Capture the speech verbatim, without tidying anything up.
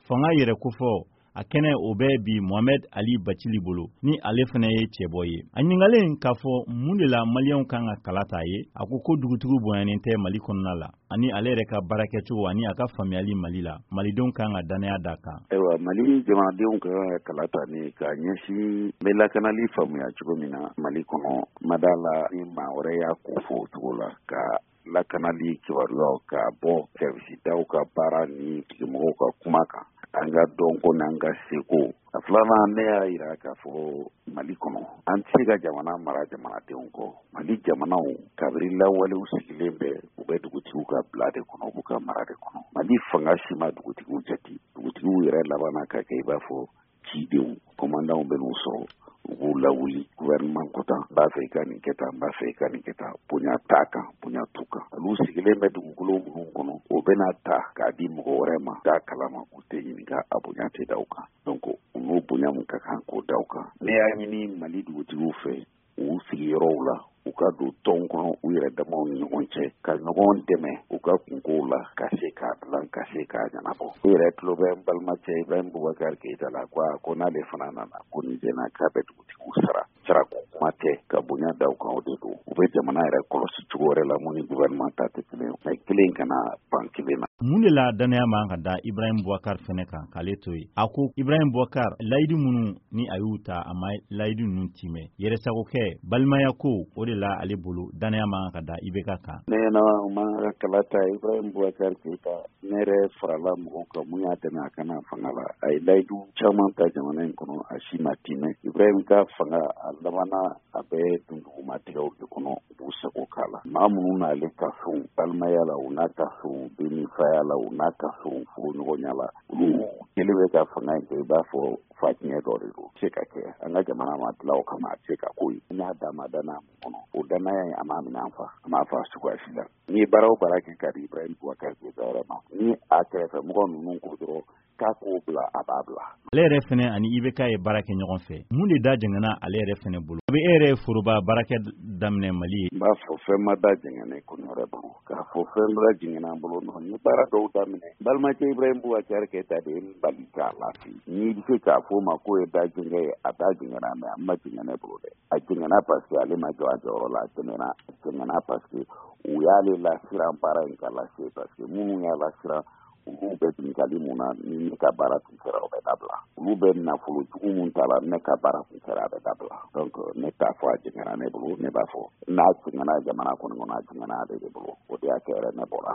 fanga yɛrɛ kofɔ a kɛnɛ o bɛ bi Mohamed Ali Bacili bolo ni ale fana ye cɛbɔ ye. A ɲininkalen k'a fɔ mun de la Maliyɛnw kan ka kala ta ye, a ko ko dugutigiw bonyanen tɛ Mali kɔnɔna la ani ale yɛrɛ ka baarakɛcogo ani a ka faamuyali Mali la. Malidenw kan ka danaya d'a kan. Ayiwa, Mali jamanadenw ka kala ta ni ka ɲɛsin bɛ lakanali faamuya cogo min na Mali kɔnɔ, mada la ni maa wɛrɛ y'a ko fɔ o cogo la ka lakanali kibaruyaw ka bɔ servisidaw ka baara ni tigimɔgɔw ka kuma kan. An ka dɔn ko n'an ka seko. A filanan ne y'a jira k'a fɔ Mali kɔnɔ an tɛ se ka jamana mara jamanadenw kɔ. Mali jamanaw kabiri lawalew sigilen bɛ u bɛ dugutigiw ka bila de kɔnɔ, u b'u ka mara de kɔnɔ. Mali fanga si ma dugutigiw jate. Dugutigiw yɛrɛ labanna ka kɛ i b'a fɔ cidenw, komandanw bɛ n'u sɔrɔ u b'u lawuli gouvernement kɔta, n b'a fɛ i ka nin kɛ tan, n b'a fɛ i ka nin kɛ tan, bonya t'a kan, bonya t'u kan. Olu sigilen bɛ dugukolo minnu kɔnɔ o bɛna ta k'a di mɔgɔ wɛrɛ ma k'a kalama k'u tɛ ɲininka a bonya tɛ da u kan. Donc u n'o bonya min ka kan k'o da u kan. Ne y'a ɲini Mali dugutigiw fɛ u sigiyɔrɔw la u ka don tɔn kɔnɔ u yɛrɛ damaw ni ɲɔgɔn cɛ ka ɲɔgɔn dɛmɛ u ka kunkow la ka se k'a dilan ka se k'a ɲɛnabɔ. E yɛrɛ tulo bɛ n balimacɛ Ibrahim Boubacar Keita la ko ko n'ale fana nana ko nin jɛna k'a bɛ dugutigiw sara. Sarako kuma tɛ ka bonya da u kan o de don. U bɛ jamana yɛrɛ kɔlɔsi cogo wɛrɛ la mun ni gouvernement ta tɛ kelen ye. Mais kelen kana ban kelen na. Mun de la danaya man ka da Ibrahim Boubacar fɛnɛ kan k'ale to ye. A ko Ibrahim Boubacar layidu minnu ni a y'u ta a ma layidu ninnu timɛ. Yɛrɛsagokɛ balimaya ko o de la ale bolo danaya man ka da I B K kan. Ne na u man ka kala ta Ibrahim Boubacar Keita ne yɛrɛ farala mɔgɔw kan mun y'a dɛmɛ a kana fanga la. A ye layidu caman ta jamana in kɔnɔ a si ma timɛ. Ibrahim ka fanga a labanna a bɛ dundugumatigɛw de kɔnɔ u b'u sago k'a la. Maa minnu n'ale ka fɛnw balimaya la u n'a ka fɛnw benifaya la u n'a ka fɛnw furuɲɔgɔnya la olu kelen bɛ ka fanga in kɛ i b'a fɔ fatiɲɛ dɔ de don. Se ka kɛ an ka jamana ma dilan o kama a se ka ko ye. N y'a d'a ma danaya mun kɔnɔ o danaya in a m'a minɛ an fa a m'a fa cogoya si la. N'i ye baara o baara kɛ ka di Ibrahim Boubacar Keita yɛrɛ ma ni a kɛrɛfɛ mɔgɔ ninnu ko dɔrɔn k'a k'o bila a b'a bila. Ale yɛrɛ fɛnɛ ani I B K ye baara kɛ ɲɔgɔn fɛ. Mun de da jɛngɛnna ale yɛrɛ fɛnɛ bolo? A bɛ e yɛrɛ foroba baarakɛ daminɛ Mali ye. N b'a fɔ fɛn ma da jɛngɛnɛ ko ne yɛrɛ bolo. K'a fɔ fɛn da jɛngɛnna an bolo nɔ. N ye baara dɔw daminɛ. Balimakɛ Ibrahim Boubacar Keita de ye n bali k'a lafi. N'i bɛ se k'a fɔ o ma k'o ye da jɛngɛ ye a da jɛngɛnna mais a ma jɛngɛ ne bolo dɛ. A jɛngɛnna parce que ale ma jɔ a jɔyɔrɔ la. A tɛmɛna a jɛngɛnna parce que u y'ale lasiran baara in ka lase parce que minnu y'a lasiran olu bɛ binkali mun na ni ne ka baara tun kɛra o bɛ dabila. Olu bɛ nafolo jugu mun ta la ne ka baara tun kɛra a bɛ dabila. Donc ne t'a fɔ a jɛngɛnna ne bolo ne b'a fɔ n'a jɛngɛnna jamana kɔnɔ kɔnɔ a jɛngɛnna ale de bolo o de y'a kɛ yɛrɛ ne bɔra.